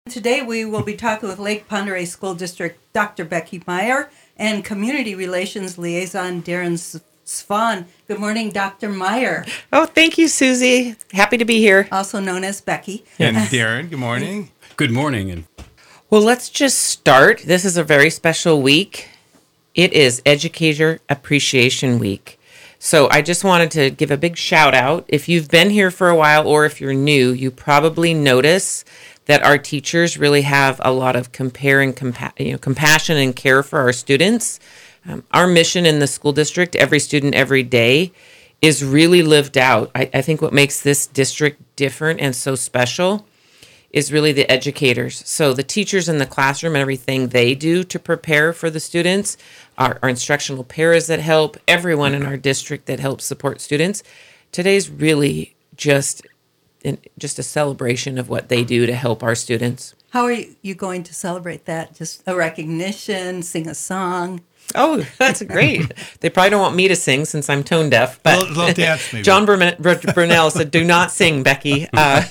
Today we will be talking with Lake Pend Oreille School District Dr. Becky Meyer and Community Relations Liaison Darren Svan. Good morning, Dr. Meyer. Oh, thank you, Susie. Happy to be here. Also known as Becky. And Darren, good morning. Good morning. Well, let's just start. This is a very special week. It is Educator Appreciation Week. So I just wanted to give a big shout out. If you've been here for a while or if you're new, you probably notice that our teachers really have a lot of compassion and care for our students. Our mission in the school district, every student, every day, is really lived out. I think what makes this district different and so special is really the educators. So the teachers in the classroom and everything they do to prepare for the students, our instructional paras that help, everyone in our district that helps support students. Today's really just a celebration of what they do to help our students. How are you going to celebrate that? Just a recognition, sing a song? Oh, that's great. They probably don't want me to sing since I'm tone deaf. But little dance, maybe. John Brunel said, do not sing, Becky.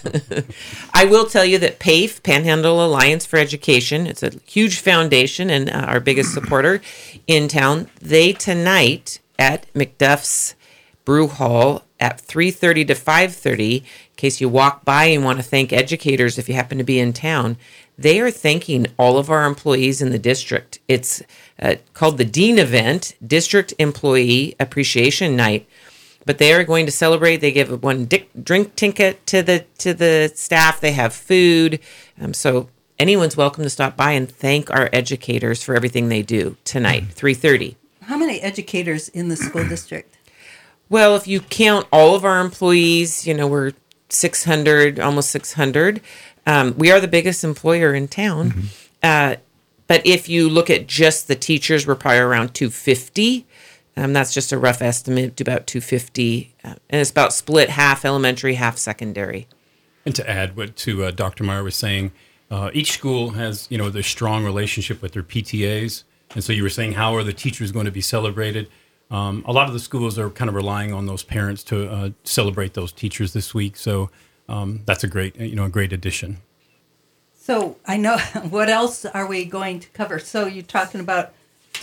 I will tell you that PAFE, Panhandle Alliance for Education, it's a huge foundation and our biggest supporter in town. They tonight at McDuff's Brew Hall at 3:30 to 5:30, in case you walk by and want to thank educators if you happen to be in town, they are thanking all of our employees in the district. It's called the Dean event, District Employee Appreciation Night. But they are going to celebrate. They give one drink ticket to the staff. They have food. So anyone's welcome to stop by and thank our educators for everything they do tonight, 3:30. How many educators in the school district? Well, if you count all of our employees, we're 600, almost 600. We are the biggest employer in town. But if you look at just the teachers, we're probably around 250. That's just a rough estimate, about 250. And it's about split half elementary, half secondary. And to add what to Dr. Meyer was saying, each school has, their strong relationship with their PTAs. And so you were saying, how are the teachers going to be celebrated? A lot of the schools are kind of relying on those parents to celebrate those teachers this week. So that's a great addition. So I know, what else are we going to cover? So you're talking about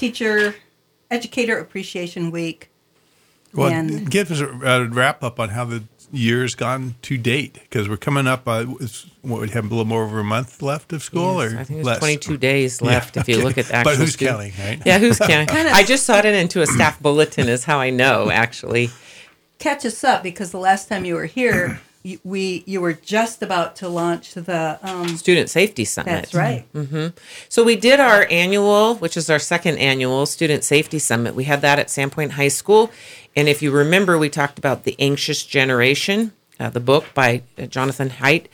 Educator Appreciation Week. Well, give us a wrap up on how the year's gone to date, because we're coming up, we have a little more over a month left of school? Yes, or I think less? there's 22 days left if you look at the actual But who's school. counting, right? Yeah, who's counting? I just saw it into a staff bulletin is how I know, actually. Catch us up, because the last time you were here, you were just about to launch the Student Safety Summit. That's right. So we did our annual, which is our second annual Student Safety Summit. We had that at Sandpoint High School. And if you remember, we talked about The Anxious Generation, the book by Jonathan Haidt.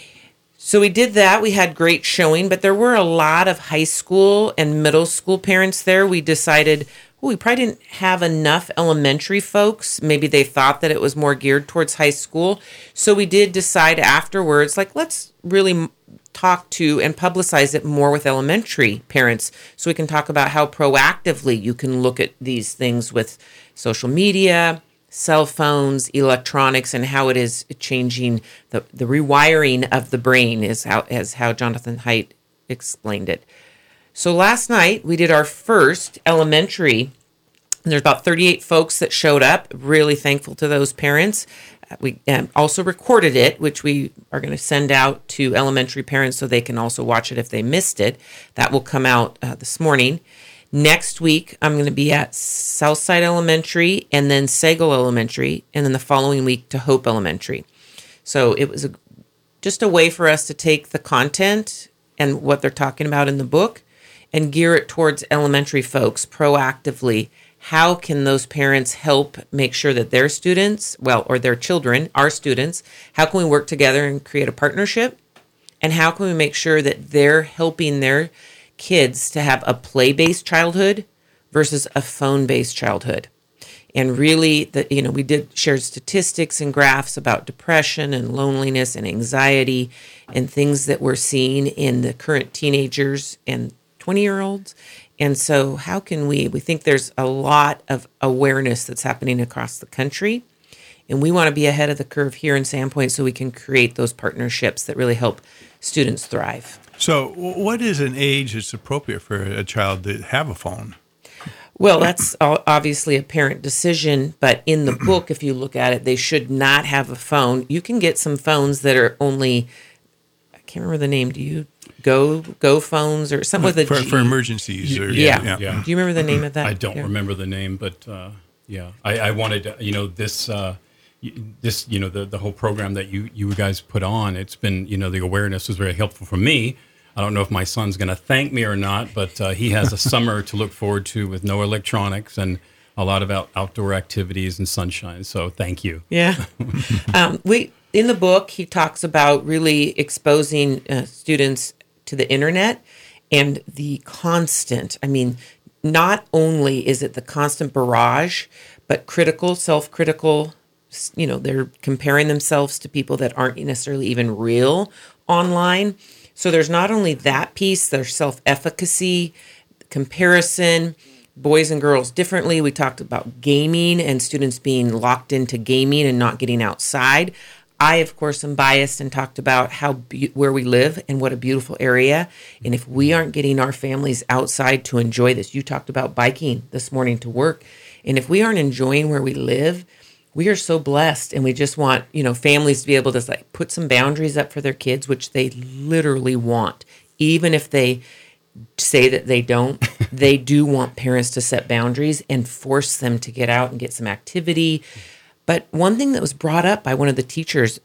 So we did that. We had great showing, but there were a lot of high school and middle school parents there. We decided, we probably didn't have enough elementary folks. Maybe they thought that it was more geared towards high school. So we did decide afterwards, let's really talk to and publicize it more with elementary parents so we can talk about how proactively you can look at these things with social media, cell phones, electronics, and how it is changing the rewiring of the brain is how Jonathan Haidt explained it. So last night we did our first elementary. There's about 38 folks that showed up. Really thankful to those parents. We also recorded it, which we are going to send out to elementary parents so they can also watch it if they missed it. That will come out this morning. Next week, I'm going to be at Southside Elementary and then Sagal Elementary, and then the following week to Hope Elementary. So it was just a way for us to take the content and what they're talking about in the book and gear it towards elementary folks proactively. How can those parents help make sure that their students, or their children, our students, how can we work together and create a partnership? And how can we make sure that they're helping their kids to have a play-based childhood versus a phone-based childhood? And really, we did share statistics and graphs about depression and loneliness and anxiety and things that we're seeing in the current teenagers and 20-year-olds. And so how can we think there's a lot of awareness that's happening across the country. And we want to be ahead of the curve here in Sandpoint so we can create those partnerships that really help students thrive. So, what is an age that's appropriate for a child to have a phone? Well, that's obviously a parent decision, but in the book, if you look at it, they should not have a phone. You can get some phones that are only, I can't remember the name. Do you Go phones or something with a G? For emergencies? Or, yeah. Do you remember the name of that? I don't remember the name, but I wanted this. The whole program that you guys put on. It's been the awareness was very helpful for me. I don't know if my son's going to thank me or not, but he has a summer to look forward to with no electronics and a lot of outdoor activities and sunshine. So thank you. Yeah. In the book, he talks about really exposing students to the internet and the constant. I mean, not only is it the constant barrage, but self-critical. They're comparing themselves to people that aren't necessarily even real online. So there's not only that piece, there's self-efficacy, comparison, boys and girls differently. We talked about gaming and students being locked into gaming and not getting outside. I, of course, am biased and talked about where we live and what a beautiful area. And if we aren't getting our families outside to enjoy this, you talked about biking this morning to work. And if we aren't enjoying where we live, we are so blessed, and we just want, families to be able to put some boundaries up for their kids, which they literally want. Even if they say that they don't, they do want parents to set boundaries and force them to get out and get some activity. But one thing that was brought up by one of the teachers,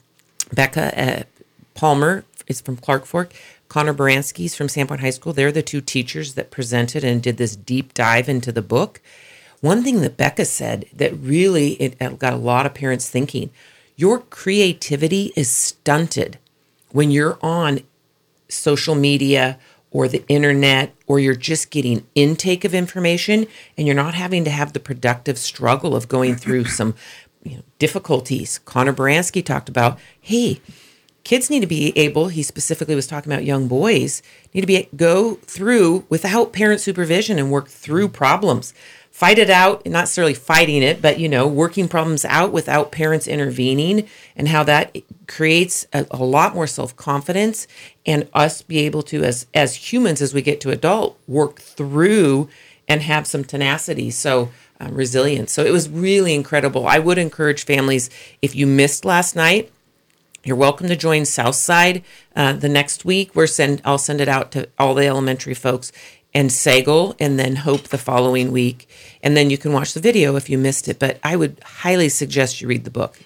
Becca Palmer, is from Clark Fork, Connor Baranski's from Sandpoint High School. They're the two teachers that presented and did this deep dive into the book. One thing that Becca said that really it got a lot of parents thinking, your creativity is stunted when you're on social media or the internet, or you're just getting intake of information and you're not having to have the productive struggle of going through some difficulties. Connor Baranski talked about, hey, kids need to be able, he specifically was talking about young boys, need to go through without parent supervision and work through problems. Fight it out, not necessarily fighting it, but, working problems out without parents intervening, and how that creates a lot more self-confidence and us be able to, as humans, as we get to adult, work through and have some tenacity. So resilience. So it was really incredible. I would encourage families, if you missed last night, you're welcome to join Southside the next week. I'll send it out to all the elementary folks and Sagal, and then Hope the following week. And then you can watch the video if you missed it. But I would highly suggest you read the book.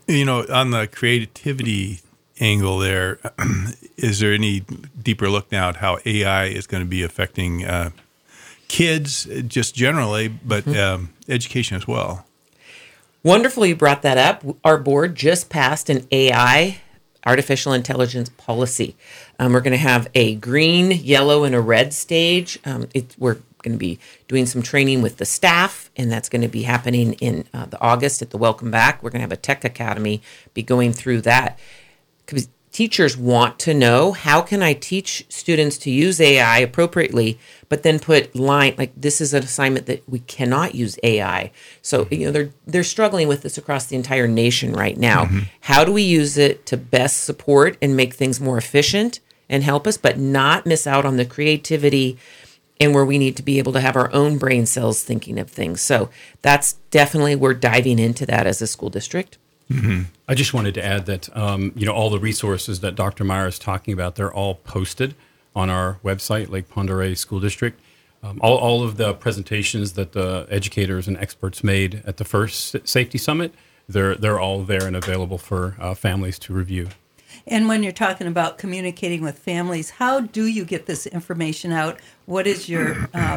On the creativity angle there, is there any deeper look now at how AI is going to be affecting kids just generally, but education as well? Wonderful you brought that up. Our board just passed an AI, artificial intelligence policy. We're going to have a green, yellow, and a red stage. We're going to be doing some training with the staff, and that's going to be happening in the August at the Welcome Back. We're going to have a tech academy be going through that. Because teachers want to know, how can I teach students to use AI appropriately, but then put this is an assignment that we cannot use AI. So, they're struggling with this across the entire nation right now. Mm-hmm. How do we use it to best support and make things more efficient and help us, but not miss out on the creativity and where we need to be able to have our own brain cells thinking of things? So that's definitely, we're diving into that as a school district. Mm-hmm. I just wanted to add that, all the resources that Dr. Meyer is talking about, they're all posted on our website, Lake Pend Oreille School District. All of the presentations that the educators and experts made at the first Safety Summit, they're all there and available for families to review. And when you're talking about communicating with families, how do you get this information out? What is your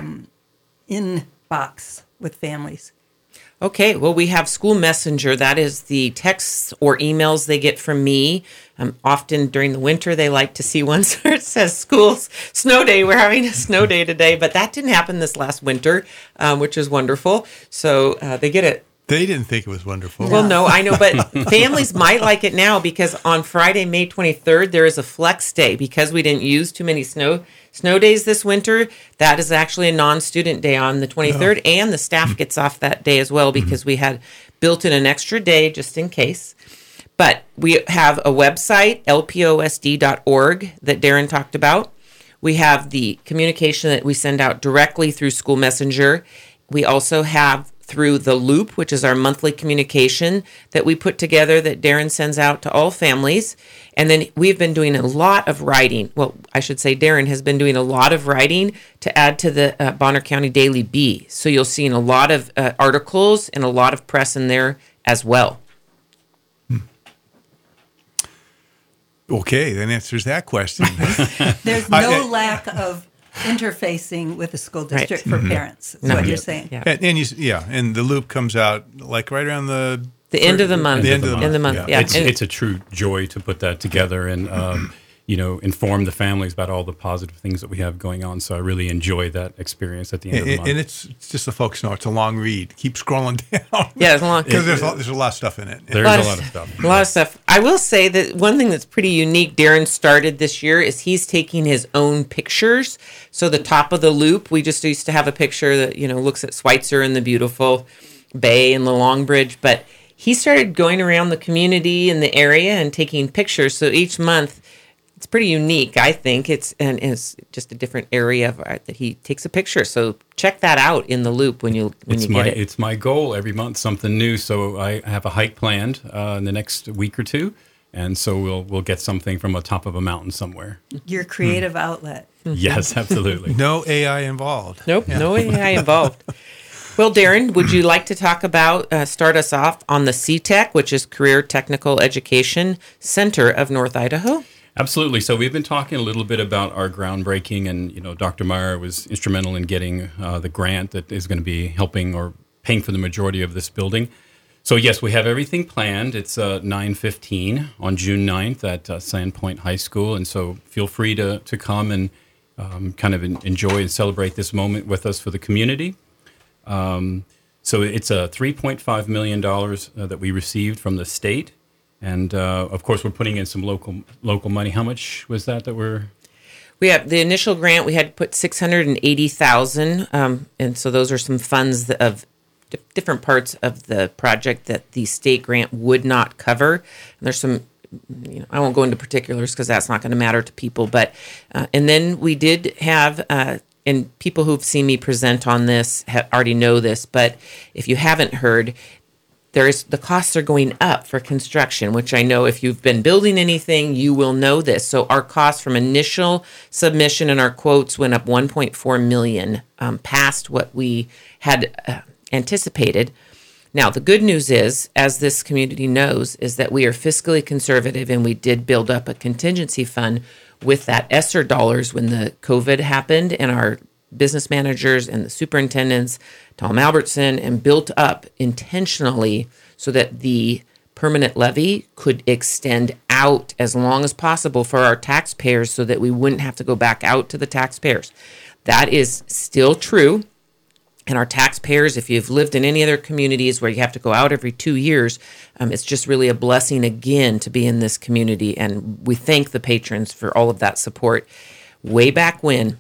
inbox with families? Okay, well, we have School Messenger. That is the texts or emails they get from me. Often during the winter, they like to see ones where it says school's snow day. We're having a snow day today, but that didn't happen this last winter, which is wonderful. So they get it. They didn't think it was wonderful. Well, no, I know, but families might like it now because on Friday, May 23rd, there is a flex day because we didn't use too many snow days this winter. That is actually a non-student day on the 23rd, and the staff gets off that day as well because we had built in an extra day just in case. But we have a website, lposd.org, that Darren talked about. We have the communication that we send out directly through School Messenger. We also have through the Loop, which is our monthly communication that we put together that Darren sends out to all families. And then we've been doing a lot of writing. Well, I should say Darren has been doing a lot of writing to add to the Bonner County Daily Bee. So you'll see a lot of articles and a lot of press in there as well. Okay, that answers that question. There's no lack of interfacing with the school district for parents, is what you're saying. Yeah. And the Loop comes out like right around the end of the month. The end of the month. Yeah. It's a true joy to put that together and inform the families about all the positive things that we have going on. So I really enjoy that experience at the end of the month. And it's just so folks know it's a long read. Keep scrolling down. Yeah, it's long. Because there's a lot of stuff in it. There's a lot of stuff. A lot of stuff. I will say that one thing that's pretty unique Darren started this year is he's taking his own pictures. So the top of the Loop, we just used to have a picture that, looks at Schweitzer and the beautiful bay and the Long Bridge. But he started going around the community and the area and taking pictures. So each month, it's pretty unique, I think. It's just a different area of art that he takes a picture. So check that out in the Loop when you get it. It's my goal every month, something new. So I have a hike planned in the next week or two, and so we'll get something from the top of a mountain somewhere. Your creative outlet. Yes, absolutely. No AI involved. Nope, no AI involved. Well, Darren, would you like to talk about, start us off on the CTEC, which is Career Technical Education Center of North Idaho? Absolutely. So we've been talking a little bit about our groundbreaking, and Dr. Meyer was instrumental in getting the grant that is going to be helping or paying for the majority of this building. So yes, we have everything planned. It's 9:15 on June 9th at Sandpoint High School, and so feel free to come and kind of enjoy and celebrate this moment with us for the community. So it's a $3.5 million that we received from the state. And, of course, we're putting in some local money. How much was that We have the initial grant. We had to put $680,000, and so those are some funds of different parts of the project that the state grant would not cover. And there's some, I won't go into particulars because that's not going to matter to people. But and then we did have, and people who've seen me present on this already know this, but if you haven't heard, the costs are going up for construction, which I know if you've been building anything, you will know this. So our costs from initial submission and our quotes went up $1.4 million, past what we had anticipated. Now, the good news is, as this community knows, is that we are fiscally conservative, and we did build up a contingency fund with that ESSER dollars when the COVID happened, and our business managers and the superintendents, Tom Albertson, and built up intentionally so that the permanent levy could extend out as long as possible for our taxpayers so that we wouldn't have to go back out to the taxpayers. That is still true. And our taxpayers, if you've lived in any other communities where you have to go out every 2 years, it's just really a blessing again to be in this community. And we thank the patrons for all of that support way back when.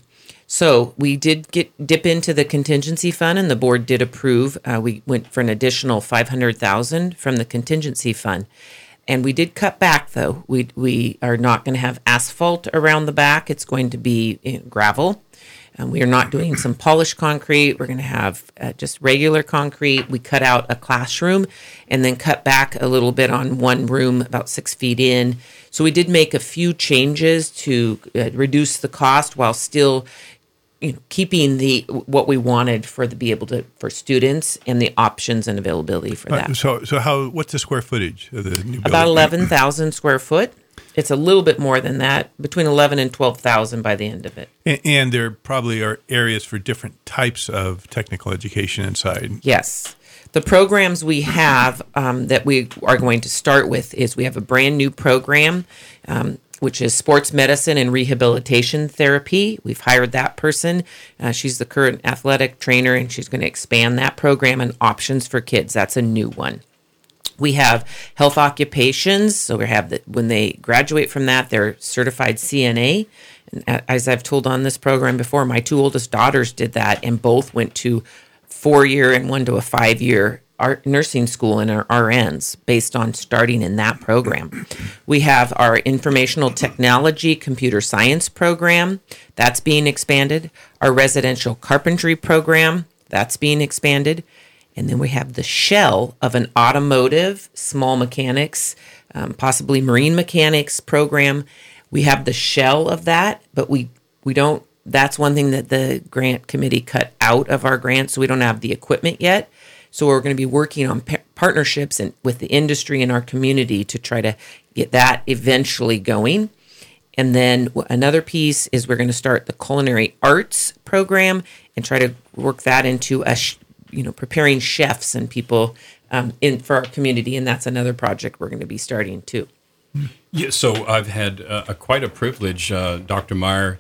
So we did dip into the contingency fund, and the board did approve. We went for an additional $500,000 from the contingency fund, and we did cut back. Though we are not going to have asphalt around the back; it's going to be gravel. We are not doing some polished concrete. We're going to have just regular concrete. We cut out a classroom, and then cut back a little bit on one room, about 6 feet in. So we did make a few changes to reduce the cost while still keeping what we wanted for students and the options and availability for that. What's the square footage of the new building? About 11,000 square foot. It's a little bit more than that, between 11 and 12,000 by the end of it. And there probably are areas for different types of technical education inside. Yes. The programs we have that we are going to start with is we have a brand new program, which is sports medicine and rehabilitation therapy. We've hired that person. She's the current athletic trainer, and she's going to expand that program and options for kids. That's a new one. We have health occupations. So we have when they graduate from that, they're certified CNA. And as I've told on this program before, my two oldest daughters did that, and both went to 4-year and one to a 5-year our nursing school and our RNs based on starting in that program. We have our informational technology computer science program that's being expanded. Our residential carpentry program that's being expanded. And then we have the shell of an automotive, small mechanics, possibly marine mechanics program. We have the shell of that, but we don't, that's one thing that the grant committee cut out of our grant, so we don't have the equipment yet. So we're going to be working on partnerships with the industry and our community to try to get that eventually going. And then another piece is we're going to start the culinary arts program and try to work that into preparing chefs and people for our community. And that's another project we're going to be starting too. Yeah, so I've had quite a privilege. Dr. Meyer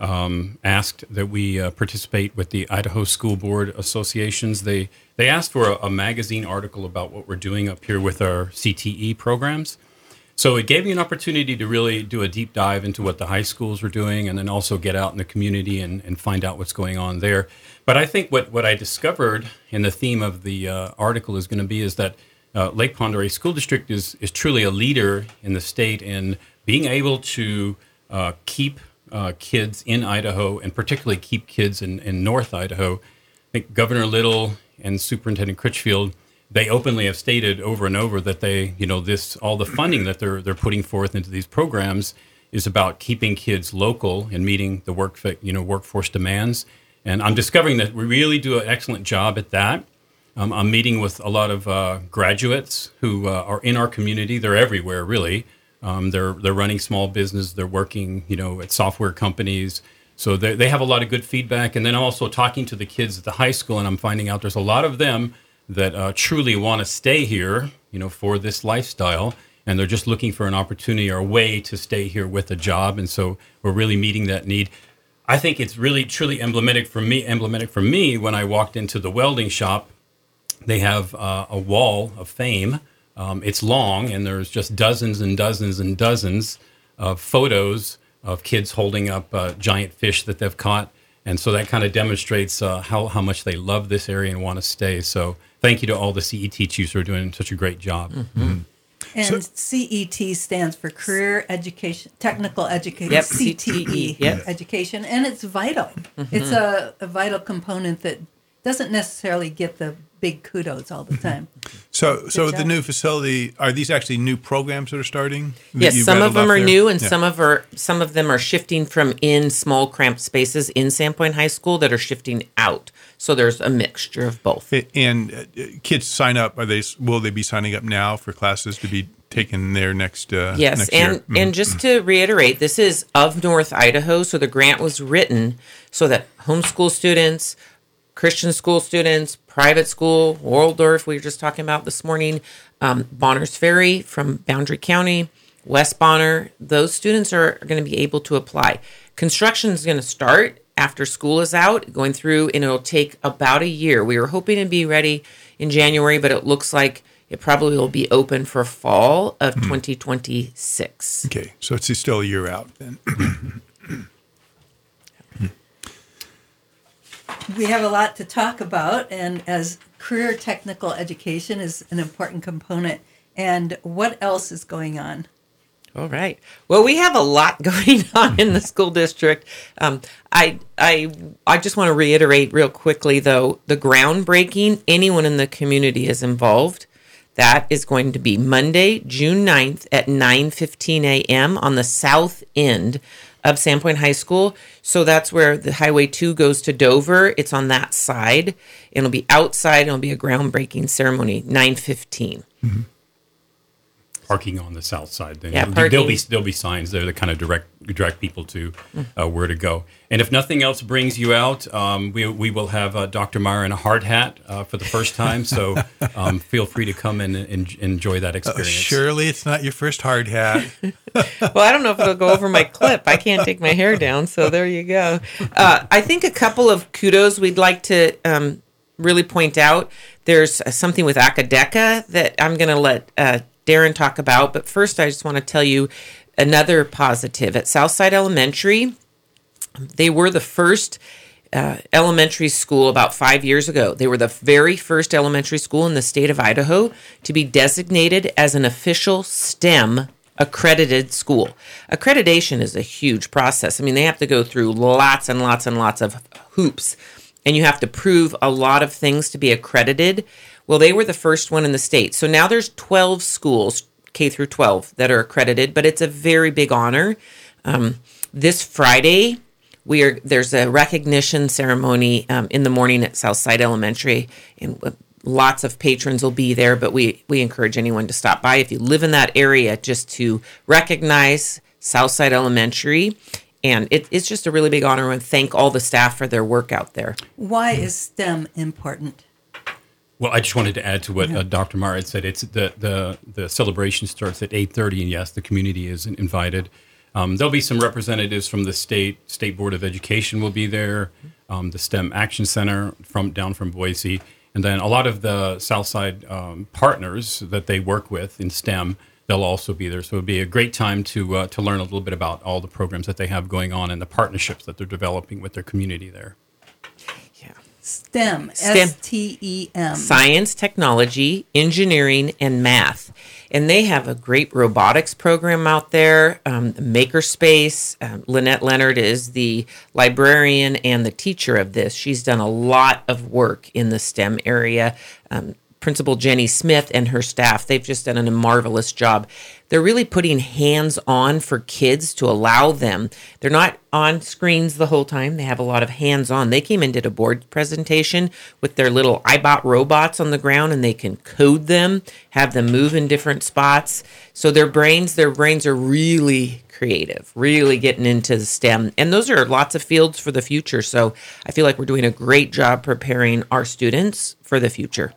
asked that we participate with the Idaho School Board Associations. They asked for a magazine article about what we're doing up here with our CTE programs. So it gave me an opportunity to really do a deep dive into what the high schools were doing, and then also get out in the community and find out what's going on there. But I think what I discovered in the theme of the article is going to be is that Lake Pend Oreille School District is truly a leader in the state in being able to keep kids in Idaho, and particularly keep kids in North Idaho. I think Governor Little and Superintendent Critchfield, they openly have stated over and over that they, all the funding that they're putting forth into these programs is about keeping kids local and meeting the workforce demands. And I'm discovering that we really do an excellent job at that. I'm meeting with a lot of graduates who are in our community. They're everywhere, really. They're running small business. They're working, at software companies. So they have a lot of good feedback. And then I'm also talking to the kids at the high school, and I'm finding out there's a lot of them that truly want to stay here, for this lifestyle. And they're just looking for an opportunity or a way to stay here with a job. And so we're really meeting that need. I think it's really, truly emblematic for me when I walked into the welding shop. They have a wall of fame. It's long, and there's just dozens and dozens and dozens of photos of kids holding up giant fish that they've caught. And so that kind of demonstrates how much they love this area and want to stay. So thank you to all the CET chiefs who are doing such a great job. Mm-hmm. And CET stands for Career Education, Technical Education, Yep, CTE yep. Education, and it's vital. Mm-hmm. It's a vital component that doesn't necessarily get the big kudos all the time. So the new facility, are these actually new programs that are starting? Yes, some of them are new, and some of them are shifting from in small cramped spaces in Sandpoint High School that are shifting out. So there's a mixture of both. And kids sign up. Will they be signing up now for classes to be taken there next yes, next year? And just to reiterate, this is of North Idaho, so the grant was written so that homeschool students, Christian school students, private school, Waldorf, we were just talking about this morning, Bonners Ferry from Boundary County, West Bonner, those students are going to be able to apply. Construction is going to start after school is out, going through, and it'll take about a year. We were hoping to be ready in January, but it looks like it probably will be open for fall of 2026. Okay, so it's still a year out then. We have a lot to talk about, and as career technical education is an important component. And what else is going on? All right. Well, we have a lot going on in the school district. I just want to reiterate real quickly, though, the groundbreaking, anyone in the community is involved. That is going to be Monday, June 9th at 9:15 a.m. on the south end of Sandpoint High School. So that's where the Highway 2 goes to Dover. It's on that side. It'll be outside. It'll be a groundbreaking ceremony, 9:15. Mm-hmm. Parking on the south side. Then. Yeah, there'll be signs there that kind of direct people to where to go. And if nothing else brings you out, we will have Dr. Meyer in a hard hat for the first time. So feel free to come and enjoy that experience. Surely it's not your first hard hat. Well, I don't know if it'll go over my clip. I can't take my hair down, so there you go. I think a couple of kudos we'd like to really point out. There's something with Acadeka that I'm going to let Darren talk about. But first, I just want to tell you another positive. At Southside Elementary, they were the first elementary school about 5 years ago. They were the very first elementary school in the state of Idaho to be designated as an official STEM accredited school. Accreditation is a huge process. I mean, they have to go through lots and lots and lots of hoops, and you have to prove a lot of things to be accredited. Well, they were the first one in the state. So now there's 12 schools, K through 12, that are accredited, but it's a very big honor. This Friday, there's a recognition ceremony in the morning at Southside Elementary, and lots of patrons will be there, but we encourage anyone to stop by if you live in that area just to recognize Southside Elementary. And it's just a really big honor, and thank all the staff for their work out there. Why is STEM important? Well, I just wanted to add to what Dr. Meyer had said. It's the celebration starts at 8:30, and yes, the community is invited. There'll be some representatives from the State Board of Education will be there, the STEM Action Center down from Boise, and then a lot of the Southside partners that they work with in STEM, they'll also be there. So it'll be a great time to learn a little bit about all the programs that they have going on and the partnerships that they're developing with their community there. STEM, S-T-E-M. Science, technology, engineering, and math. And they have a great robotics program out there, Makerspace. Lynette Leonard is the librarian and the teacher of this. She's done a lot of work in the STEM area. Principal Jenny Smith and her staff, they've just done a marvelous job. They're really putting hands-on for kids to allow them. They're not on screens the whole time. They have a lot of hands-on. They came and did a board presentation with their little iBot robots on the ground, and they can code them, have them move in different spots. So their brains are really creative, really getting into the STEM. And those are lots of fields for the future. So I feel like we're doing a great job preparing our students for the future.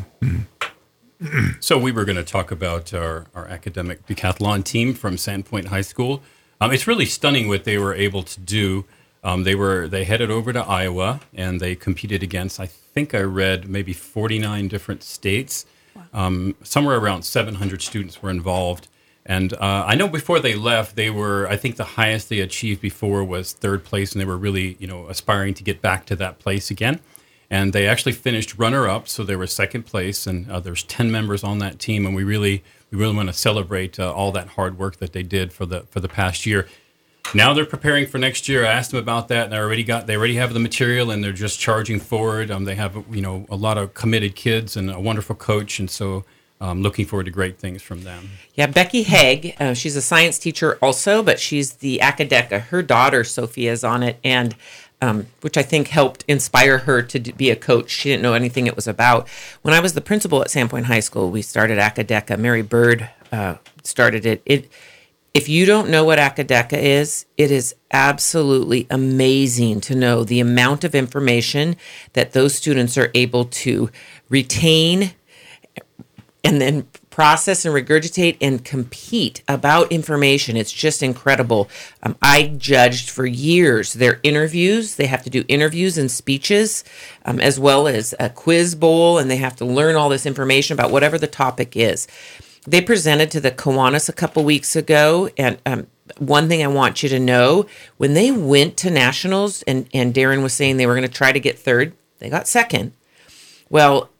So we were going to talk about our academic decathlon team from Sandpoint High School. It's really stunning what they were able to do. They headed over to Iowa and they competed against, I think I read, maybe 49 different states. Wow. Somewhere around 700 students were involved. And I know before they left, I think the highest they achieved before was third place, and they were really, aspiring to get back to that place again. And they actually finished runner-up, so they were second place, and there's 10 members on that team, and we really want to celebrate all that hard work that they did for the past year. Now they're preparing for next year. I asked them about that, and they already have the material, and they're just charging forward. They have a lot of committed kids and a wonderful coach, and so looking forward to great things from them. Yeah, Becky Haig, she's a science teacher also, but she's the Akadeca. Her daughter Sophia is on it, and which I think helped inspire her to be a coach. She didn't know anything it was about. When I was the principal at Sandpoint High School, we started Akadeca. Mary Bird started it. If you don't know what Akadeca is, it is absolutely amazing to know the amount of information that those students are able to retain and then process and regurgitate and compete about information. It's just incredible. I judged for years their interviews. They have to do interviews and speeches, as well as a quiz bowl, and they have to learn all this information about whatever the topic is. They presented to the Kiwanis a couple weeks ago, and one thing I want you to know, when they went to nationals, and Darren was saying they were going to try to get third, they got second. Well,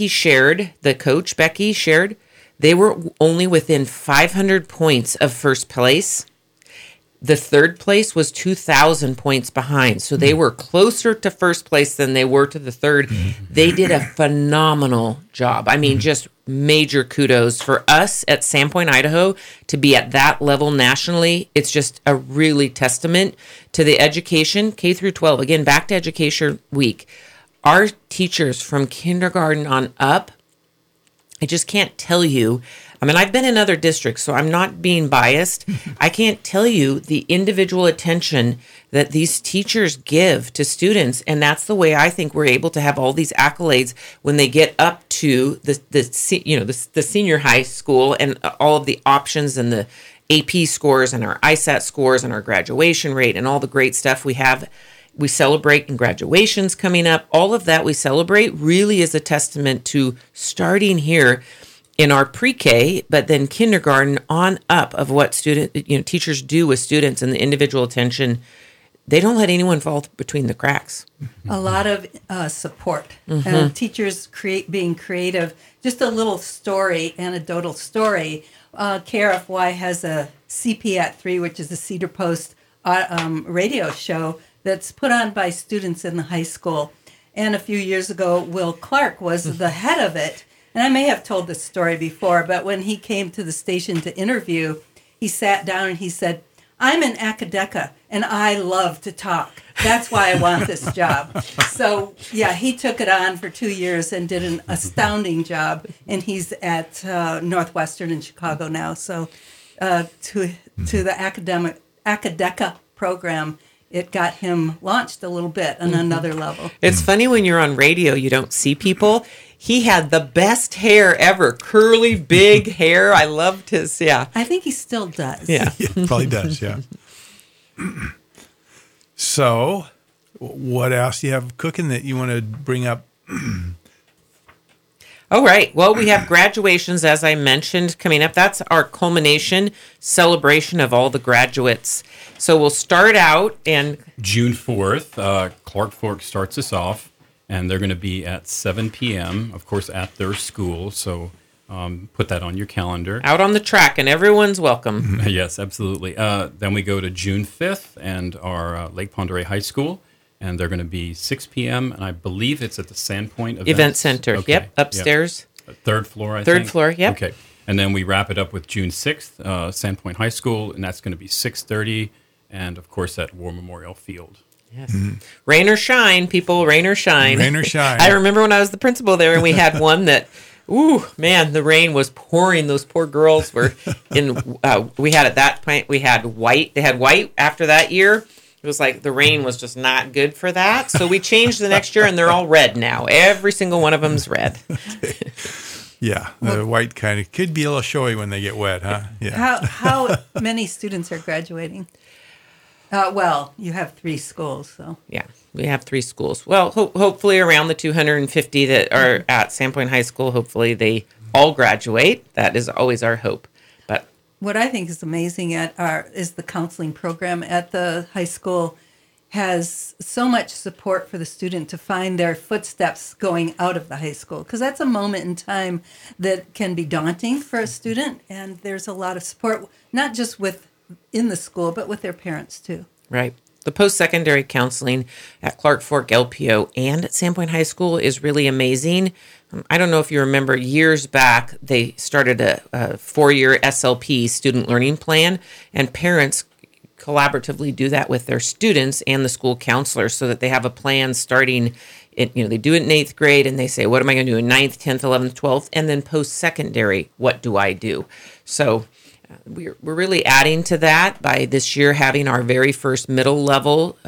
Coach Becky shared, they were only within 500 points of first place. The third place was 2,000 points behind. So they were closer to first place than they were to the third. They did a phenomenal job. I mean, just major kudos for us at Sandpoint, Idaho, to be at that level nationally. It's just a really testament to the education, K through 12. Again, back to Education Week. Our teachers from kindergarten on up, I just can't tell you. I mean, I've been in other districts, so I'm not being biased. I can't tell you the individual attention that these teachers give to students, and that's the way I think we're able to have all these accolades when they get up to the senior high school and all of the options and the AP scores and our ISAT scores and our graduation rate and all the great stuff we have. We celebrate in graduations coming up. All of that we celebrate really is a testament to starting here in our pre-K, but then kindergarten on up of what teachers do with students and the individual attention they don't let anyone fall between the cracks. A lot of support. Teachers being creative. Just a little story, anecdotal story. KRFY has a CP at 3, which is a Cedar Post radio show that's put on by students in the high school. And a few years ago, Will Clark was the head of it. And I may have told this story before, but when he came to the station to interview, he sat down and he said, "I'm an academic and I love to talk. That's why I want this job." So, yeah, he took it on for 2 years and did an astounding job. And he's at Northwestern in Chicago now. So to the academic program, it got him launched a little bit on another level. It's funny when you're on radio, you don't see people. He had the best hair ever, curly, big hair. I loved his, yeah. I think he still does. Yeah. Yeah, probably does, yeah. So, what else do you have cooking that you want to bring up? All right. Well, we have graduations, as I mentioned, coming up. That's our culmination celebration of all the graduates. So we'll start out and June 4th, Clark Fork starts us off, and they're going to be at 7 p.m., of course, at their school. So put that on your calendar. out on the track, and everyone's welcome. Yes, absolutely. Then we go to June 5th and our Lake Pend Oreille High School, and they're going to be 6 p.m., and I believe it's at the Sandpoint Event Center. Okay, Yep, upstairs. Yep. Third floor, I think. Third floor, yep. Okay. And then we wrap it up with June 6th, Sandpoint High School, and that's going to be 6:30, and, of course, at War Memorial Field. Yes. Rain or shine, people, rain or shine. Rain or shine. I remember when I was the principal there, and we had one that, ooh, man, the rain was pouring. Those poor girls were in, we had at that point, we had white. They had white after that year. It was like the rain was just not good for that. So we changed the next year, and they're all red now. Every single one of them's red. Yeah, the white kind of could be a little showy when they get wet, huh? Yeah. How many students are graduating? Well, you have 3 schools, so. Yeah, we have 3 schools. Well, hopefully around the 250 that are at Sandpoint High School, hopefully they all graduate. That is always our hope. But What I think is amazing is the counseling program at the high school has so much support for the student to find their footsteps going out of the high school, because that's a moment in time that can be daunting for a student, and there's a lot of support, not just in the school, but with their parents too. right. The post-secondary counseling at Clark Fork LPO and at Sandpoint High School is really amazing. I don't know if you remember, years back, they started a 4-year SLP, student learning plan, and parents collaboratively do that with their students and the school counselor so that they have a plan starting, they do it in 8th grade, and they say, what am I going to do in 9th, 10th, 11th, 12th, and then post-secondary, what do I do? So we're really adding to that by this year having our very first middle level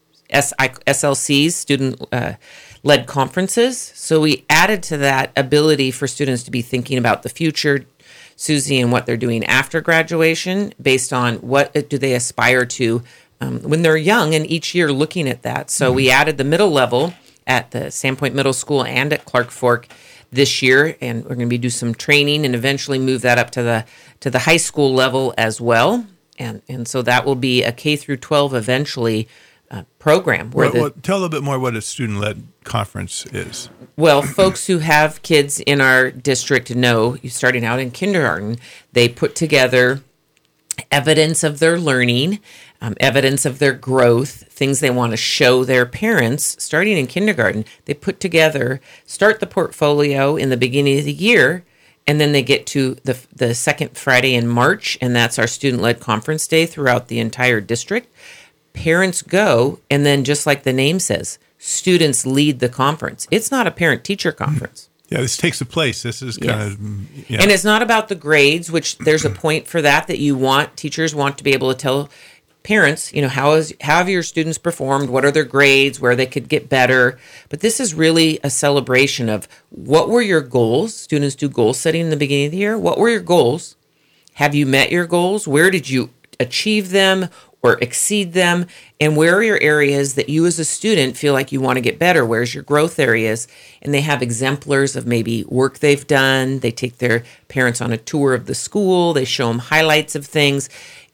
SLCs, student-led conferences. So we added to that ability for students to be thinking about the future, Susie, and what they're doing after graduation based on what do they aspire to when they're young, and each year looking at that. So we added the middle level at the Sandpoint Middle School and at Clark Fork this year, and we're going to do some training and eventually move that up to the high school level as well. And so that will be a K through 12 eventually program. Where Tell a little bit more what a student-led conference is. Well, folks who have kids in our district know, starting out in kindergarten, they put together evidence of their learning, evidence of their growth, things they want to show their parents. Starting in kindergarten, they start the portfolio in the beginning of the year, and then they get to the second Friday in March, and that's our student-led conference day throughout the entire district. Parents go, and then just like the name says, students lead the conference. It's not a parent-teacher conference. Yeah, this takes the place. This is kind of, yeah. And it's not about the grades, which there's a point for that teachers want to be able to tell parents, how have your students performed? What are their grades? Where they could get better? But this is really a celebration of what were your goals? Students do goal setting in the beginning of the year. What were your goals? Have you met your goals? Where did you achieve them or exceed them? And where are your areas that you as a student feel like you want to get better? Where's your growth areas? And they have exemplars of maybe work they've done. They take their parents on a tour of the school. They show them highlights of things.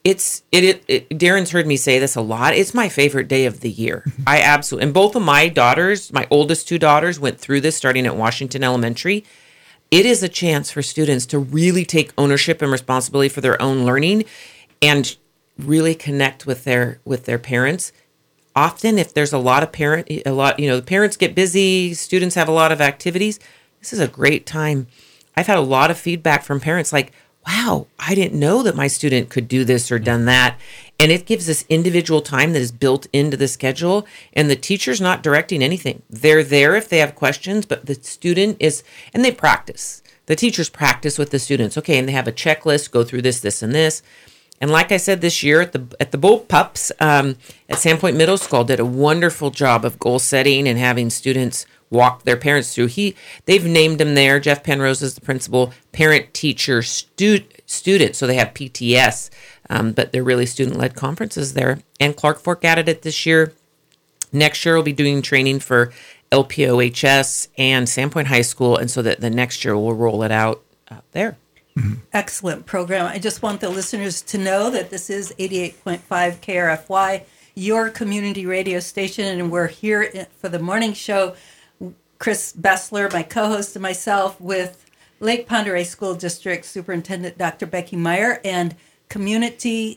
Darren's heard me say this a lot. It's my favorite day of the year. I absolutely, and both of my daughters, my oldest two daughters, went through this starting at Washington Elementary. It is a chance for students to really take ownership and responsibility for their own learning and really connect with their parents. Often, if there's the parents get busy, students have a lot of activities. This is a great time. I've had a lot of feedback from parents like, wow, I didn't know that my student could do this or done that. And it gives this individual time that is built into the schedule. And the teacher's not directing anything. They're there if they have questions, but the student is, and they practice. The teachers practice with the students. Okay, and they have a checklist, go through this, this, and this. And like I said, this year at the Bullpups at Sandpoint Middle School did a wonderful job of goal setting and having students walk their parents through. They've named them there. Jeff Penrose is the principal, parent, teacher, student. So they have PTS, but they're really student-led conferences there. And Clark Fork added it this year. Next year we'll be doing training for LPOHS and Sandpoint High School, and so that the next year we'll roll it out there. Mm-hmm. Excellent program. I just want the listeners to know that this is 88.5 KRFY, your community radio station, and we're here for the morning show. Chris Bessler, my co-host, and myself with Lake Pend Oreille School District Superintendent Dr. Becky Meyer and Community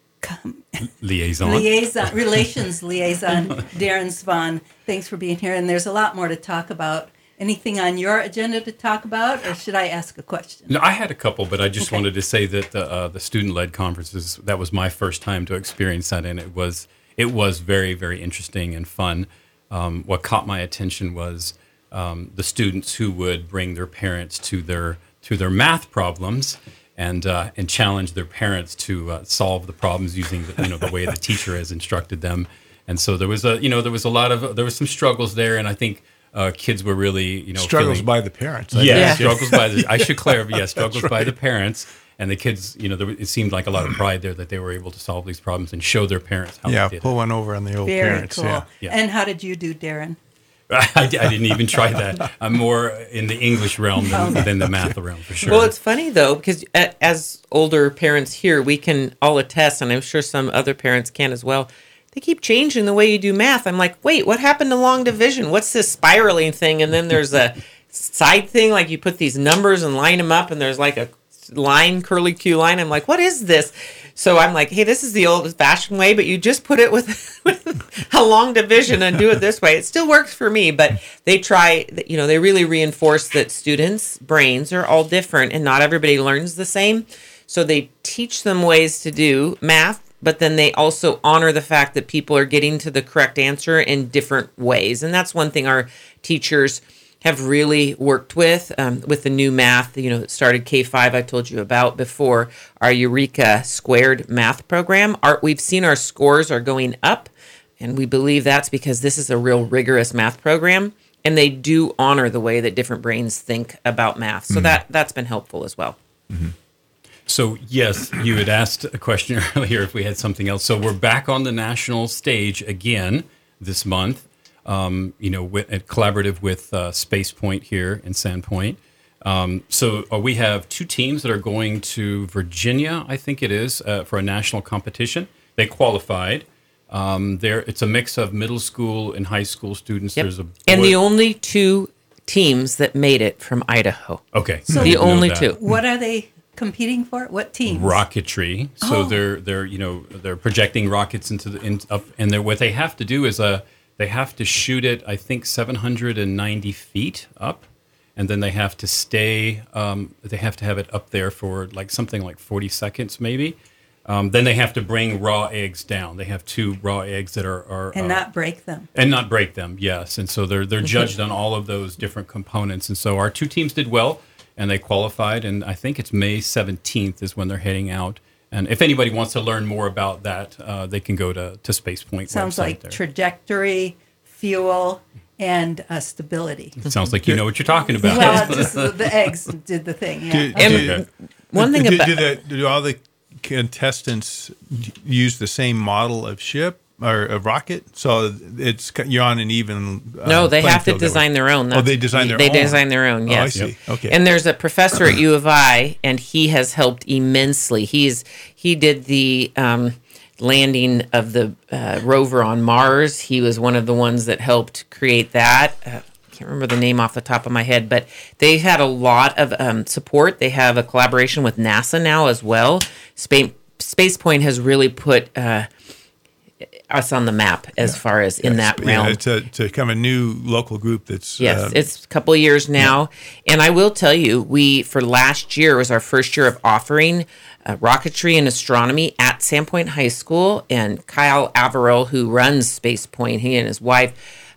Relations Liaison Darren Svahn. Thanks for being here, and there's a lot more to talk about. Anything on your agenda to talk about, or should I ask a question? No, I had a couple, but I just wanted to say that the student-led conferences, that was my first time to experience that, and it was very, very interesting and fun. What caught my attention was the students who would bring their parents to their math problems and challenge their parents to solve the problems using the way the teacher has instructed them. And so there was some struggles there, and I think kids were really struggles by the parents. Struggles by I should clarify. Yeah, struggles by the parents. And the kids, it seemed like a lot of pride there that they were able to solve these problems and show their parents how they did it. Pull one over on the old parents. Very cool. Yeah. And how did you do, Darren? I didn't even try that. I'm more in the English realm than the math realm, for sure. Well, it's funny, though, because as older parents here, we can all attest, and I'm sure some other parents can as well, they keep changing the way you do math. I'm like, wait, what happened to long division? What's this spiraling thing? And then there's a side thing, like you put these numbers and line them up, and there's like a line, curly Q line. I'm like, what is this? So I'm like, hey, this is the old-fashioned way, but you just put it with a long division and do it this way. It still works for me, but they try, they really reinforce that students' brains are all different and not everybody learns the same. So they teach them ways to do math, but then they also honor the fact that people are getting to the correct answer in different ways. And that's one thing our teachers have really worked with the new math, that started K-5 I told you about before, our Eureka Squared math program. We've seen our scores are going up, and we believe that's because this is a real rigorous math program, and they do honor the way that different brains think about math. So that's been helpful as well. Mm-hmm. So, yes, you had asked a question earlier if we had something else. So we're back on the national stage again this month. Collaborative with Space Point here in Sandpoint. So we have two teams that are going to Virginia, I think it is, for a national competition. They qualified. It's a mix of middle school and high school students. Yep. There's and the only two teams that made it from Idaho. Okay, so the only two. What are they competing for? What teams? Rocketry. So they're projecting rockets and what they have to do is they have to shoot it, I think, 790 feet up, and then they have to stay. They have to have it up there for something like 40 seconds, maybe. Then they have to bring raw eggs down. They have 2 raw eggs that are and not break them. And not break them, yes. And so they're judged on all of those different components. And so our 2 teams did well, and they qualified. And I think it's May 17th is when they're heading out. And if anybody wants to learn more about that, they can go to Space Point. Sounds website like there. Trajectory, fuel, and stability. It sounds like you know what you're talking about. Well, just the eggs did the thing. Yeah. One thing about do all the contestants use the same model of ship, or a rocket, so you're on an even. No, they playing have to field that way. design their own. They design their own. They design their own. Oh, I Yes. see. Okay. And there's a professor at U of I, and he has helped immensely. He did the landing of the rover on Mars. He was one of the ones that helped create that. Can't remember the name off the top of my head, but they had a lot of support. They have a collaboration with NASA now as well. Space Point has really put us on the map as far as in that realm. Yeah, it's a kind of a new local group that's It's a couple of years now. And I will tell you, for last year was our first year of offering rocketry and astronomy at Sandpoint High School. And Kyle Averill, who runs Space Point, he and his wife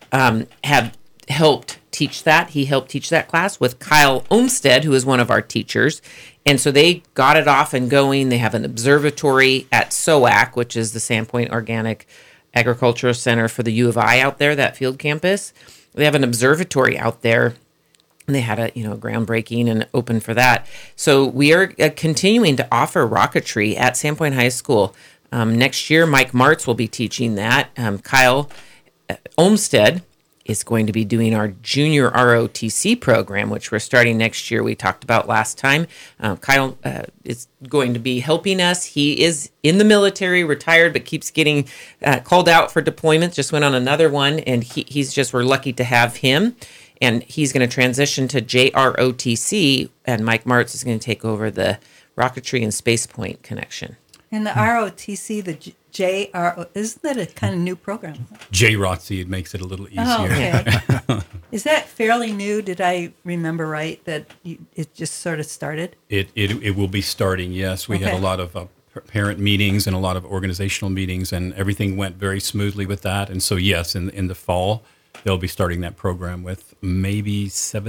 have helped teach that. He helped teach that class with Kyle Olmsted, who is one of our teachers. And so they got it off and going. They have an observatory at SOAC, which is the Sandpoint Organic Agricultural Center for the U of I out there, that field campus. They have an observatory out there. And they had a groundbreaking and open for that. So we are continuing to offer rocketry at Sandpoint High School. Next year, Mike Martz will be teaching that. Kyle Olmsted is going to be doing our junior ROTC program, which we're starting next year. We talked about last time. Kyle is going to be helping us. He is in the military, retired, but keeps getting called out for deployments. Just went on another one, and we're lucky to have him. And he's going to transition to JROTC, and Mike Martz is going to take over the rocketry and Space Point connection. And the ROTC, the JRO, isn't that a kind of new program? JROTC, it makes it a little easier. Oh, okay. Is that fairly new? Did I remember right that it just sort of started? It will be starting, yes. We had a lot of parent meetings and a lot of organizational meetings, and everything went very smoothly with that. And so, yes, in the fall, they'll be starting that program with maybe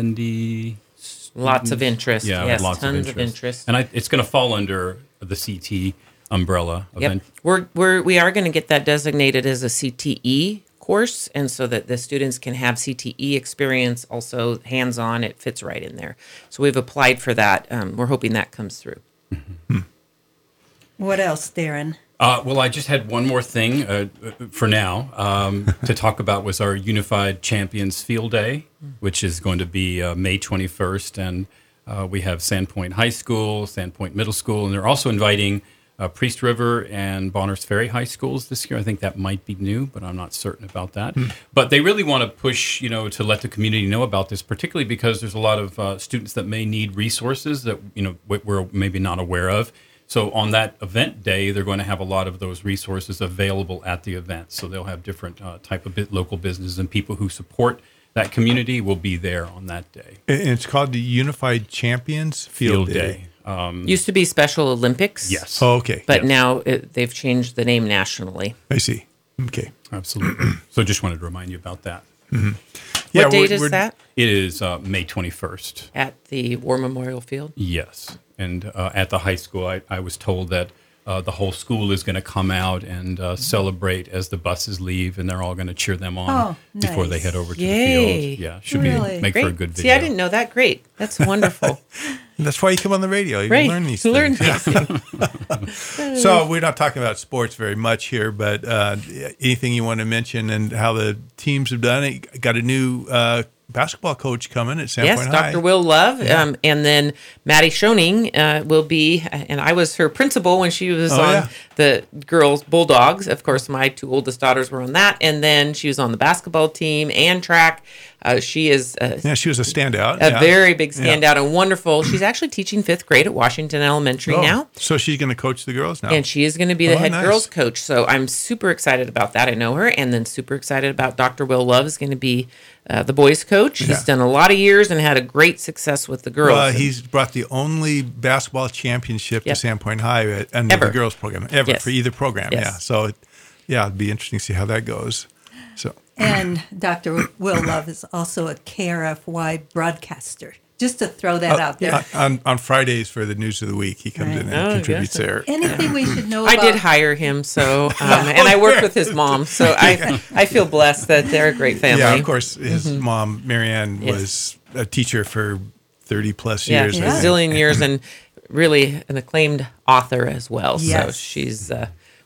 70 Lots of interest. Yeah, yes, lots tons of interest. And it's going to fall under the CT umbrella event. Yep. We are going to get that designated as a CTE course, and so that the students can have CTE experience, also hands-on. It fits right in there. So we've applied for that. We're hoping that comes through. Mm-hmm. What else, Darren? Well, I just had one more thing for now to talk about was our Unified Champions Field Day, which is going to be May 21st. And we have Sandpoint High School, Sandpoint Middle School, and they're also inviting Priest River and Bonners Ferry High Schools this year. I think that might be new, but I'm not certain about that. But they really want to push, to let the community know about this, particularly because there's a lot of students that may need resources that, we're maybe not aware of. So on that event day, they're going to have a lot of those resources available at the event. So they'll have different type of local businesses, and people who support that community will be there on that day. And it's called the Unified Champions Field Day. Used to be Special Olympics. Yes. Oh, okay. But now they've changed the name nationally. I see. Okay. Absolutely. So just wanted to remind you about that. Mm-hmm. What date is that? It is May 21st. At the War Memorial Field? Yes. And at the high school, I was told that the whole school is going to come out and celebrate as the buses leave, and they're all going to cheer them on before they head over to the field. Yeah, should make for a good video. See, I didn't know that. Great. That's wonderful. That's why you come on the radio. You learn these things. So we're not talking about sports very much here, but anything you want to mention and how the teams have done it? Got a new basketball coach coming at Sandpoint High. Dr. Will Love. And then Maddie Schoening will be, and I was her principal when she was on the girls Bulldogs. Of course, my two oldest daughters were on that. And then she was on the basketball team and track. She is she was a standout. A very big standout and wonderful. She's actually teaching 5th grade at Washington Elementary now. So she's going to coach the girls now. And she is going to be the head girls coach. So I'm super excited about that. I know her. And then super excited about Dr. Will Love is going to be the boys coach. He's done a lot of years and had a great success with the girls. He's brought the only basketball championship to Sandpoint High under the girls program ever for either program. Yes. Yeah. So it'd be interesting to see how that goes. So. And Dr. Will Love is also a KRFY broadcaster. Just to throw that out there. On Fridays for the News of the Week, he comes in and contributes there. Anything we should know about... I did hire him, so and I worked with his mom, so I feel blessed that they're a great family. Yeah, of course. His mom, Marianne, was a teacher for 30-plus years. A zillion years, and really an acclaimed author as well. Yes. So she's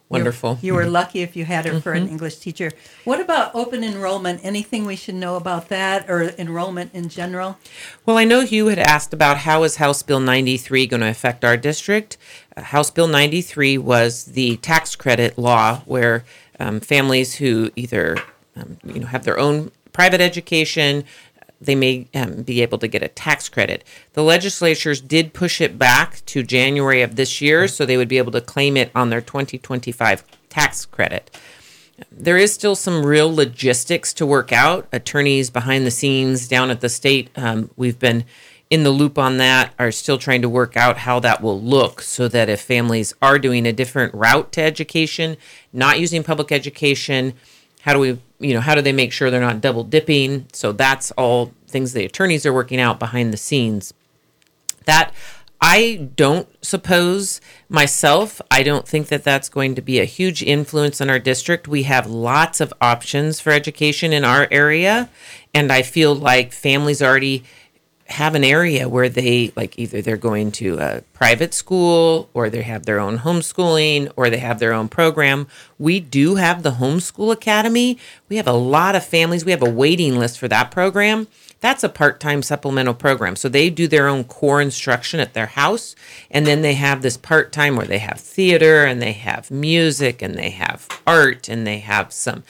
wonderful. You were lucky if you had her for an English teacher. What about open enrollment? Anything we should know about that or enrollment in general? Well, I know you had asked about how is House Bill 93 going to affect our district. House Bill 93 was the tax credit law where families who either have their own private education, they may be able to get a tax credit. The legislatures did push it back to January of this year, so they would be able to claim it on their 2025 tax credit. There is still some real logistics to work out. Attorneys behind the scenes down at the state, we've been in the loop on that, are still trying to work out how that will look so that if families are doing a different route to education, not using public education, how do they make sure they're not double dipping? So that's all things the attorneys are working out behind the scenes. That I don't suppose myself, I don't think that that's going to be a huge influence on our district. We have lots of options for education in our area, and I feel like families already have an area where they either they're going to a private school or they have their own homeschooling or they have their own program. We do have the Homeschool Academy. We have a lot of families. We have a waiting list for that program. That's a part-time supplemental program. So they do their own core instruction at their house, and then they have this part-time where they have theater and they have music and they have art and they have some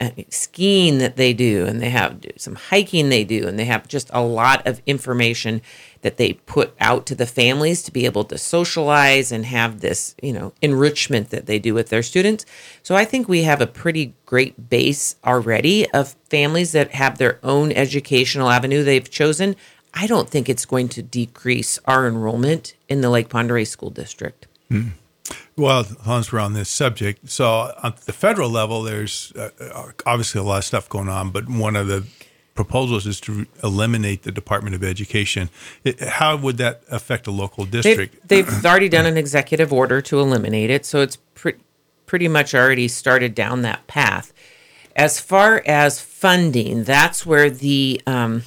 skiing that they do and they have some hiking they do, and they have just a lot of information that they put out to the families to be able to socialize and have this, enrichment that they do with their students. So I think we have a pretty great base already of families that have their own educational avenue they've chosen. I don't think it's going to decrease our enrollment in the Lake Pend Oreille School District. Hmm. Well, Hans, we're on this subject. So on the federal level, there's obviously a lot of stuff going on, but one of the proposals is to eliminate the Department of Education. How would that affect a local district? They've already done an executive order to eliminate it, so it's pretty much already started down that path. As far as funding, that's where the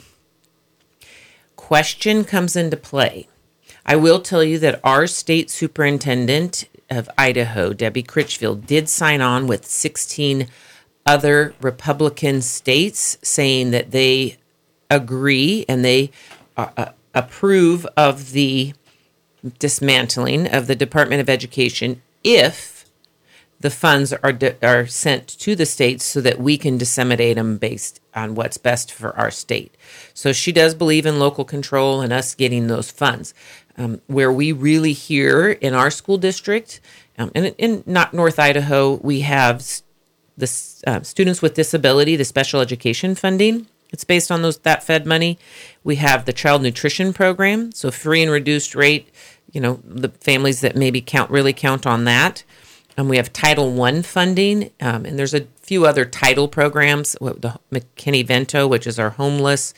question comes into play. I will tell you that our state superintendent of Idaho, Debbie Critchfield, did sign on with 16 other Republican states saying that they agree and they approve of the dismantling of the Department of Education if the funds are sent to the states so that we can disseminate them based on what's best for our state. So she does believe in local control and us getting those funds. Where we really here in our school district, and in not North Idaho, we have the Students with Disability, the special education funding. It's based on that Fed money. We have the Child Nutrition Program, so free and reduced rate, the families that maybe really count on that. We have Title I funding, and there's a few other title programs, the McKinney-Vento, which is our homeless.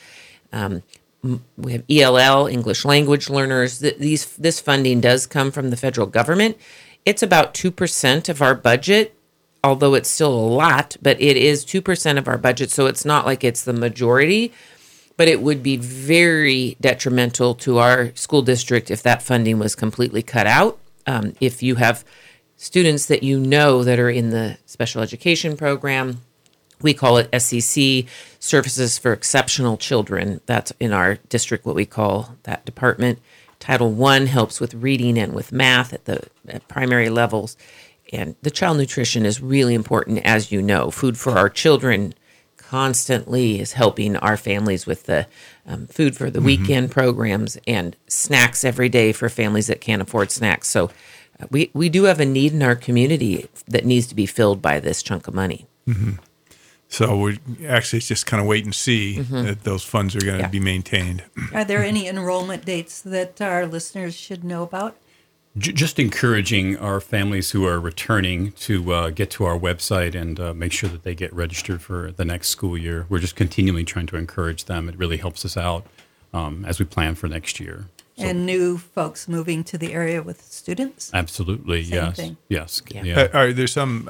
We have ELL, English language learners. This funding does come from the federal government. It's about 2% of our budget, although it's still a lot, but it is 2% of our budget, so it's not like it's the majority, but it would be very detrimental to our school district if that funding was completely cut out. If you have students that that are in the special education program, we call it SEC, Services for Exceptional Children. That's in our district what we call that department. Title I helps with reading and with math at the primary levels. And the child nutrition is really important, as you know. Food for Our Children constantly is helping our families with the food for the weekend programs and snacks every day for families that can't afford snacks. So we do have a need in our community that needs to be filled by this chunk of money. Mm-hmm. So we actually just kind of wait and see that those funds are going to be maintained. Are there any enrollment dates that our listeners should know about? Just encouraging our families who are returning to get to our website and make sure that they get registered for the next school year. We're just continually trying to encourage them. It really helps us out as we plan for next year. So, and new folks moving to the area with students? Absolutely, Same yes. thing. Yes. Yeah. Are there some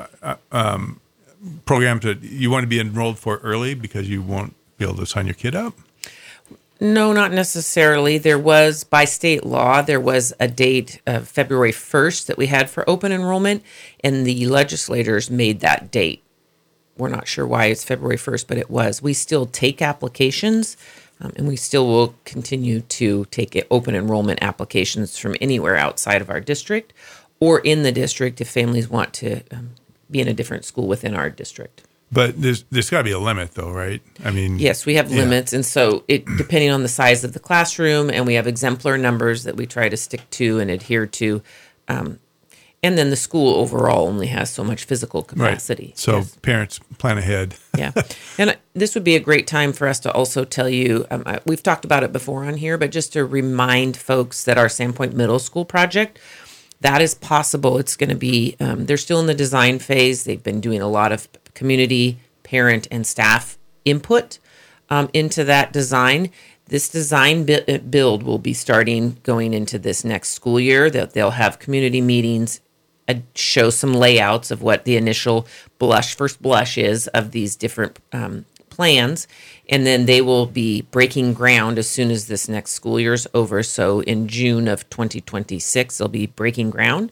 programs that you want to be enrolled for early because you won't be able to sign your kid up? No, not necessarily. There was, by state law, there was a date of February 1st that we had for open enrollment, and the legislators made that date. We're not sure why it's February 1st, but it was. We still take applications, and we still will continue to take open enrollment applications from anywhere outside of our district or in the district if families want to be in a different school within our district. But there's got to be a limit, though, right? I mean, yes, we have limits, and so it depending on the size of the classroom, and we have exemplar numbers that we try to stick to and adhere to, and then the school overall only has so much physical capacity. Right. So yes. Parents plan ahead. Yeah, and this would be a great time for us to also tell you. We've talked about it before on here, but just to remind folks that our Sandpoint Middle School project. That is possible. It's going to be, they're still in the design phase. They've been doing a lot of community, parent, and staff input into that design. This design build will be starting going into this next school year. They'll have community meetings, show some layouts of what the initial first blush is of these different plans. And then they will be breaking ground as soon as this next school year is over. So in June of 2026, they'll be breaking ground.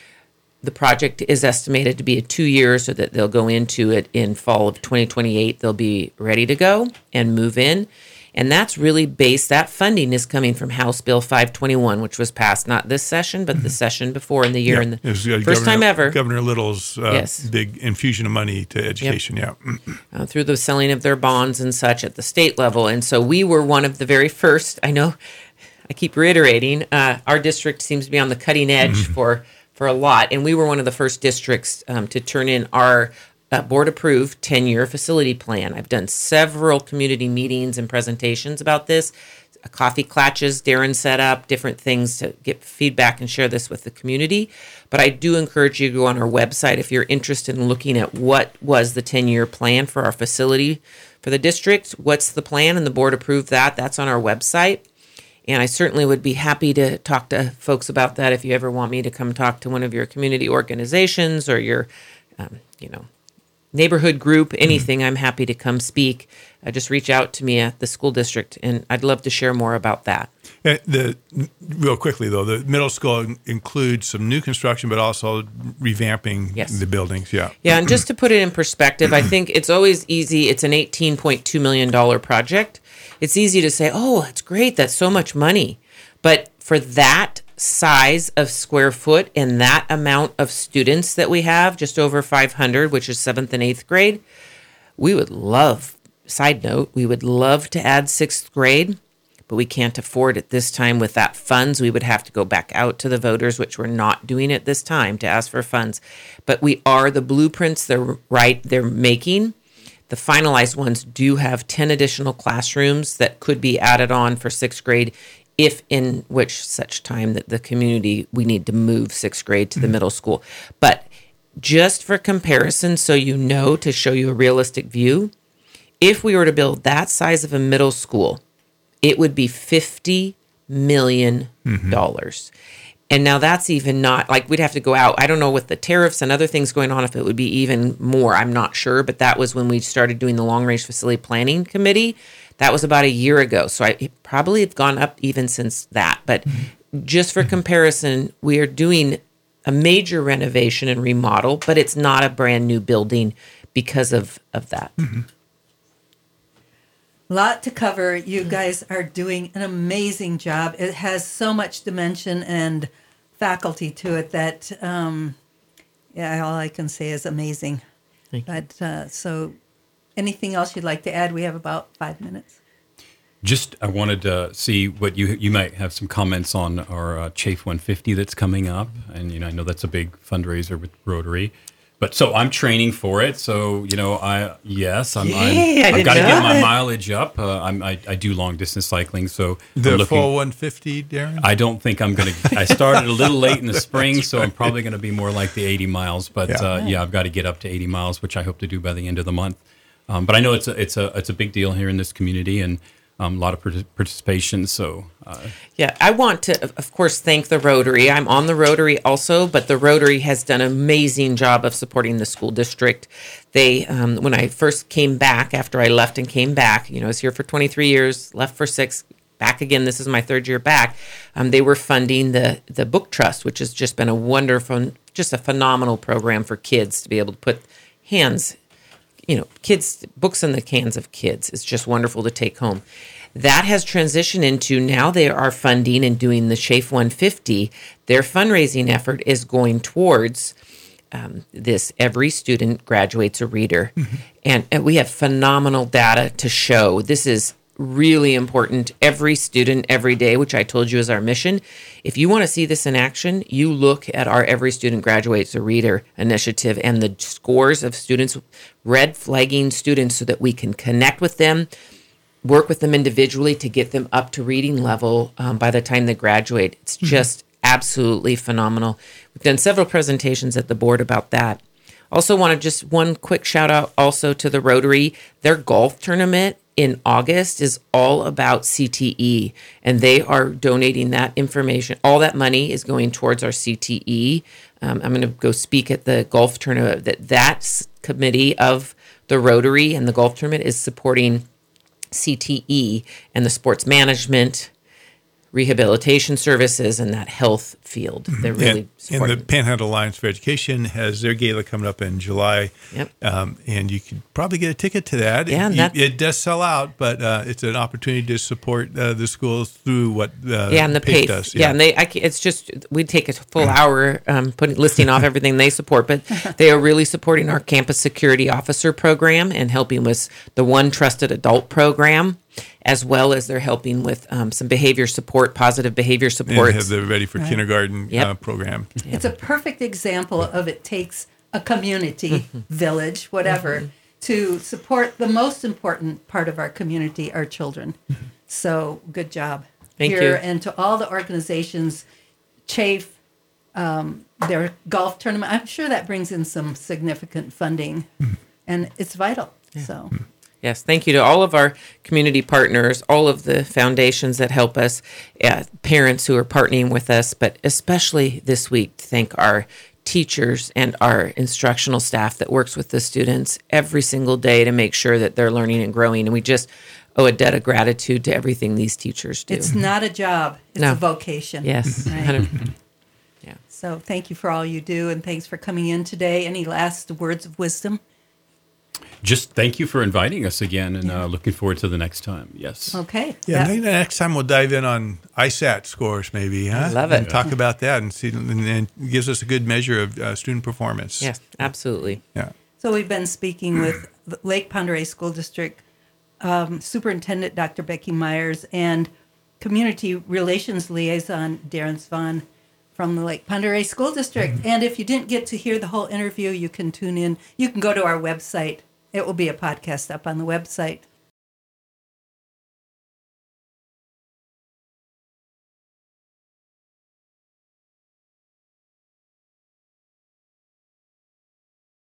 The project is estimated to be a 2 years, so that they'll go into it in fall of 2028. They'll be ready to go and move in. And that's really that funding is coming from House Bill 521, which was passed not this session, but the session before in the year. And the first time ever. Governor Little's big infusion of money to education, through the selling of their bonds and such at the state level. And so we were one of the very first. I know I keep reiterating, our district seems to be on the cutting edge for a lot. And we were one of the first districts to turn in our board-approved 10-year facility plan. I've done several community meetings and presentations about this, coffee clatches Darren set up, different things to get feedback and share this with the community. But I do encourage you to go on our website if you're interested in looking at what was the 10-year plan for our facility for the district. What's the plan? And the board approved that. That's on our website. And I certainly would be happy to talk to folks about that if you ever want me to come talk to one of your community organizations or your, neighborhood group, anything. I'm happy to come speak. Just reach out to me at the school district, and I'd love to share more about that. Real quickly, though, the middle school includes some new construction, but also revamping the buildings. Yeah, and just to put it in perspective, I think it's always easy. It's an $18.2 million project. It's easy to say, oh, it's great. That's so much money. But for that size of square foot and that amount of students that we have, just over 500, which is 7th and 8th grade, we would love, side note, we would love to add 6th grade, but we can't afford it this time with that funds. We would have to go back out to the voters, which we're not doing at this time, to ask for funds. But the blueprints they're making, the finalized ones do have 10 additional classrooms that could be added on for 6th grade if in which such time that the community, we need to move 6th grade to the middle school. But just for comparison, so to show you a realistic view, if we were to build that size of a middle school, it would be $50 million. And now that's even not, we'd have to go out. I don't know with the tariffs and other things going on if it would be even more. I'm not sure, but that was when we started doing the long-range facility planning committee. That was about a year ago. So it probably have gone up even since that. But just for comparison, we are doing a major renovation and remodel, but it's not a brand new building because of that. Lot to cover. You guys are doing an amazing job. It has so much dimension and faculty to it that, all I can say is amazing. But so anything else you'd like to add? We have about 5 minutes. I wanted to see what you might have some comments on our Chafe 150 that's coming up. And, I know that's a big fundraiser with Rotary. But so I'm training for it. So, I've got to get my mileage up. I do long distance cycling. So the full 150, Darren? I don't think I'm going to. I started a little late in the spring, so I'm probably going to be more like the 80 miles. But I've got to get up to 80 miles, which I hope to do by the end of the month. But I know it's a big deal here in this community, and a lot of participation. So, I want to, of course, thank the Rotary. I'm on the Rotary also, but the Rotary has done an amazing job of supporting the school district. They, when I first came back, after I left and came back, I was here for 23 years, left for 6, back again, this is my third year back, they were funding the Book Trust, which has just been a wonderful, just a phenomenal program for kids to be able to put kids, books in the hands of kids. It's just wonderful to take home. That has transitioned into now they are funding and doing the SHAFE 150. Their fundraising effort is going towards this every student graduates a reader. And we have phenomenal data to show this is really important. Every student, every day, which I told you is our mission. If you want to see this in action, you look at our Every Student Graduates a Reader initiative and the scores of students, red flagging students so that we can connect with them, work with them individually to get them up to reading level by the time they graduate. It's just absolutely phenomenal. We've done several presentations at the board about that. Also want to just one quick shout out also to the Rotary. Their golf tournament in August is all about CTE, and they are donating that information. All that money is going towards our CTE. I'm going to go speak at the golf tournament. That committee of the Rotary and the golf tournament is supporting CTE and the sports management, rehabilitation services, and that health field. They're really supporting. And the Panhandle Alliance for Education has their gala coming up in July. Yep. And you could probably get a ticket to that. Yeah, it does sell out, but it's an opportunity to support the schools through what and the PACE PACE does. Yeah, and it's just we take a full hour listing off everything they support, but they are really supporting our campus security officer program and helping with the One Trusted Adult program, as well as they're helping with some behavior support, positive behavior support. And have the Ready for Kindergarten program. It's a perfect example of it takes a community, village, whatever, to support the most important part of our community, our children. So good job. Thank here. you. And to all the organizations, Chafe, their golf tournament, I'm sure that brings in some significant funding, and it's vital. So. Yes, thank you to all of our community partners, all of the foundations that help us, parents who are partnering with us, but especially this week, to thank our teachers and our instructional staff that works with the students every single day to make sure that they're learning and growing. And we just owe a debt of gratitude to everything these teachers do. It's not a job, it's a vocation. Yes. Right? So thank you for all you do, and thanks for coming in today. Any last words of wisdom? Just thank you for inviting us again, and looking forward to the next time. Yes. Okay. Yeah, maybe next time we'll dive in on ISAT scores, maybe. Huh? I love it. And talk about that and see, and it gives us a good measure of student performance. Yes, absolutely. Yeah. So we've been speaking with the Lake Pend Oreille School District Superintendent Dr. Becky Myers and Community Relations Liaison Darren Svahn from the Lake Pend Oreille School District. And if you didn't get to hear the whole interview, you can tune in. You can go to our website. It will be a podcast up on the website.